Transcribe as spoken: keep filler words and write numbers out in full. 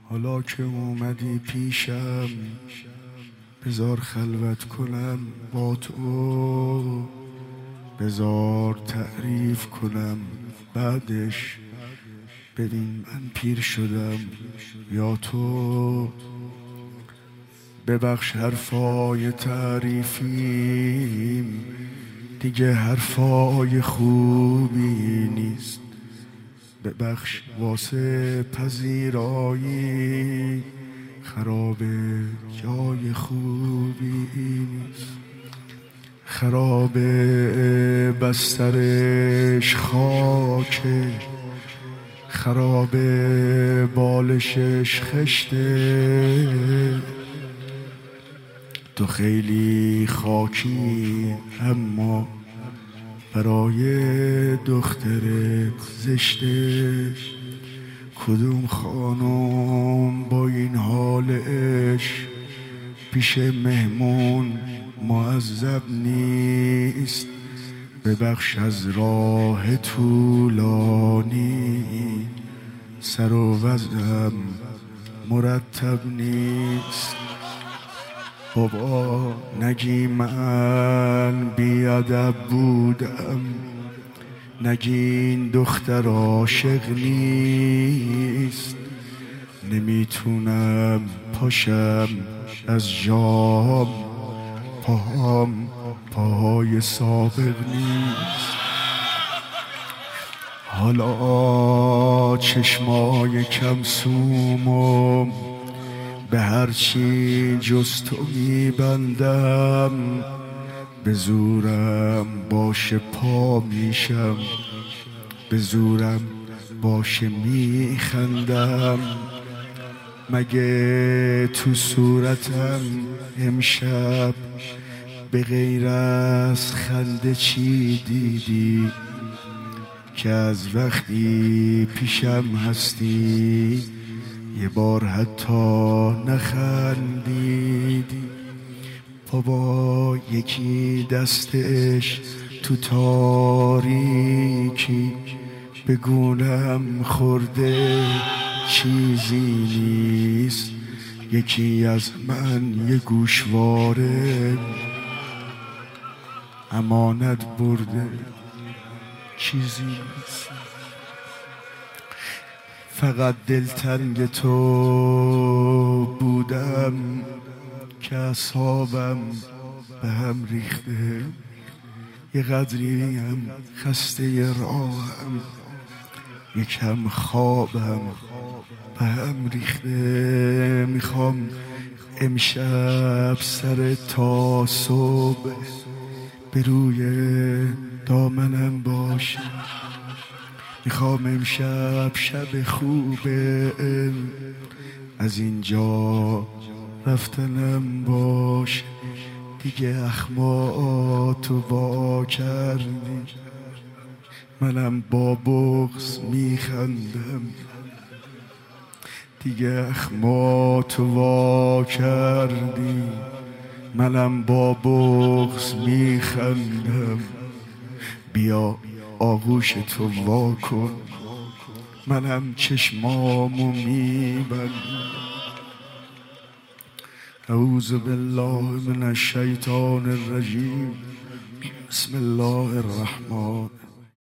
حالا که اومدی پیشم بذار خلوت کنم با تو، بذار تعریف کنم بعدش ببین من پیر شدم یا تو. ببخش حرفای تعریفیم دیگه حرفای خوبی نیست، ببخش واسه پذیرایی خراب جای خوبی نیست. خراب بسترش خاکه، خراب بالشش خشته، تو خیلی خاکی اما برای دخترت زشته. کدوم خانم با این حالش پیش مهمون معذب نیست، ببخش از راه طولانی سر و وضعم مرتب نیست. بابا نگی من بیادب بودم، نگی این دختر عاشق نیست، نمیتونم پاشم از جام، پاهام پاهای سابق نیست. حالا چشمای کم سومم به هرچی جز تو میبندم، به زورم باشه پا میشم، به زورم باشه میخندم. مگه تو صورتم امشب به غیر از خنده چی دیدی که از وقتی پیشم هستی یه بار حتی نخندیدی؟ بابا یکی دستش تو تاریکی به گونم خورده چیزی نیست، یکی از من یه گوشواره امانت برده چیزی نیست. فقط دلتنگ تو بودم که اعصابم به هم ریخته، یه قدریم خسته راهم، یکم خوابم به هم ریخته. میخوام امشب سر تا صبح به روی دامنم باشه، میخوام امشب شب خوبه از اینجا رفتنم باشه. دیگه اخماتو وا کردی منم با بغض میخندم، دیگه اخماتو وا کردی منم با بغض میخندم. بیا آغوش تو وا کن منم چشمامو میبندم. اعوذ بالله من الشیطان الرجیم، بسم الله الرحمن